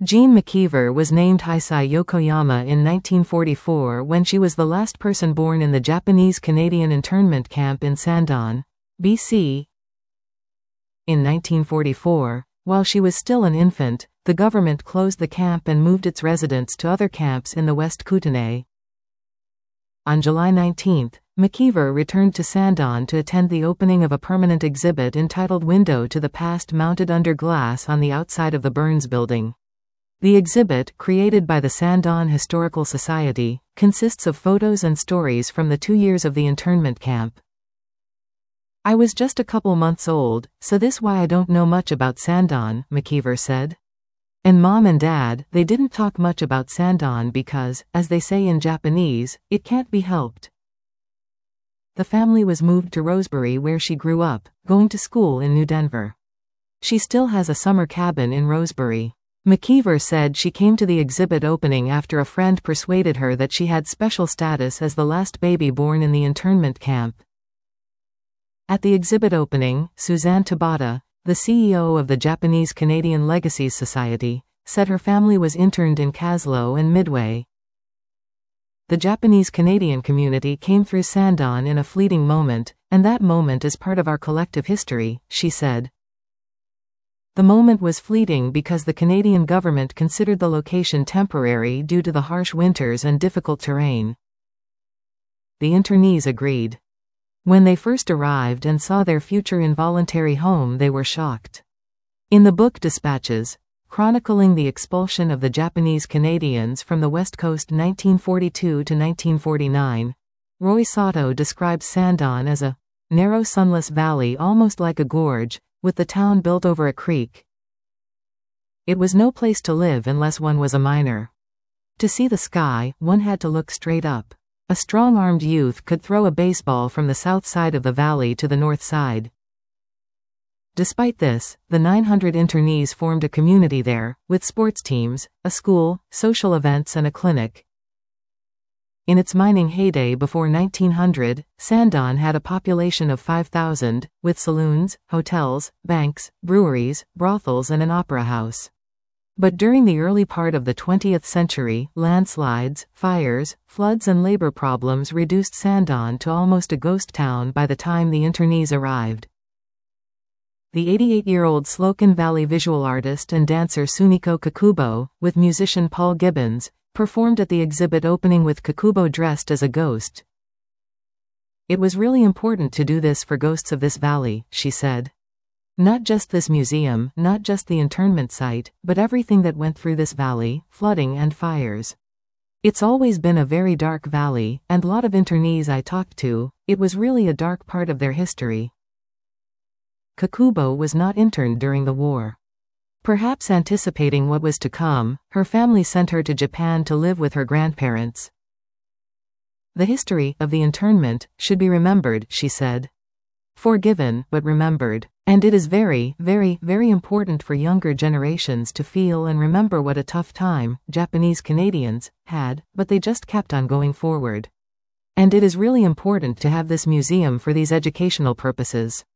Jean McKeever was named Heisei Yokoyama in 1944 when she was the last person born in the Japanese-Canadian internment camp in Sandon, BC. In 1944, while she was still an infant, the government closed the camp and moved its residents to other camps in the West Kootenay. On July 19, McKeever returned to Sandon to attend the opening of a permanent exhibit entitled Window to the Past mounted under glass on the outside of the Burns Building. The exhibit, created by the Sandon Historical Society, consists of photos and stories from the 2 years of the internment camp. "I was just a couple months old, so this why I don't know much about Sandon," McKeever said. "And Mom and Dad, they didn't talk much about Sandon because, as they say in Japanese, it can't be helped." The family was moved to Rosebery where she grew up, going to school in New Denver. She still has a summer cabin in Rosebery. McKeever said she came to the exhibit opening after a friend persuaded her that she had special status as the last baby born in the internment camp. At the exhibit opening, Suzanne Tabata, the CEO of the Japanese-Canadian Legacies Society, said her family was interned in Kaslo and Midway. "The Japanese-Canadian community came through Sandon in a fleeting moment, and that moment is part of our collective history," she said. The moment was fleeting because the Canadian government considered the location temporary due to the harsh winters and difficult terrain. The internees agreed. When they first arrived and saw their future involuntary home, they were shocked. In the book Dispatches, chronicling the expulsion of the Japanese Canadians from the West Coast 1942 to 1949, Roy Sato describes Sandon as a narrow sunless valley almost like a gorge, with the town built over a creek. It was no place to live unless one was a miner. To see the sky, one had to look straight up. A strong-armed youth could throw a baseball from the south side of the valley to the north side. Despite this, the 900 internees formed a community there, with sports teams, a school, social events and a clinic. In its mining heyday before 1900, Sandon had a population of 5,000, with saloons, hotels, banks, breweries, brothels and an opera house. But during the early part of the 20th century, landslides, fires, floods and labor problems reduced Sandon to almost a ghost town by the time the internees arrived. The 88-year-old Slocum Valley visual artist and dancer Suniko Kakubo, with musician Paul Gibbons, performed at the exhibit opening with Kakubo dressed as a ghost. "It was really important to do this for ghosts of this valley," she said. "Not just this museum, not just the internment site, but everything that went through this valley, flooding and fires. It's always been a very dark valley, and a lot of internees I talked to, it was really a dark part of their history." Kakubo was not interned during the war. Perhaps anticipating what was to come, her family sent her to Japan to live with her grandparents. "The history of the internment should be remembered," she said. "Forgiven, but remembered. And it is very, very, very important for younger generations to feel and remember what a tough time Japanese Canadians had, but they just kept on going forward. And it is really important to have this museum for these educational purposes."